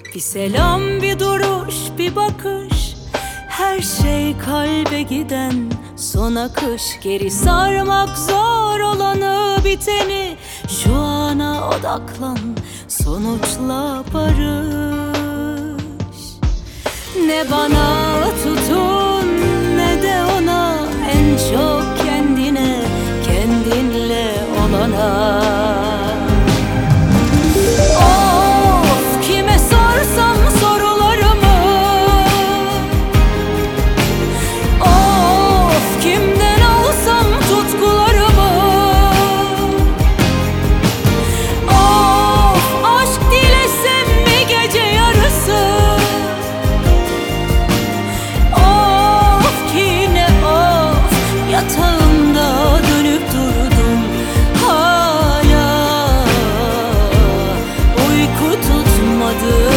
Bir selam, bir duruş, bir bakış, her şey kalbe giden son akış. Geri sarmak zor olanı biteni, şu ana odaklan, sonuçla barış. Ne bana tutun ne de ona, en çok kendine, kendinle olana. Of, kime sorsam sorularımı, of, kimden alsam tutkularımı, of, aşk dilesem mi gece yarısı, of ki ne of, yatağımda dönüp durdum hala, uyku tutmadı.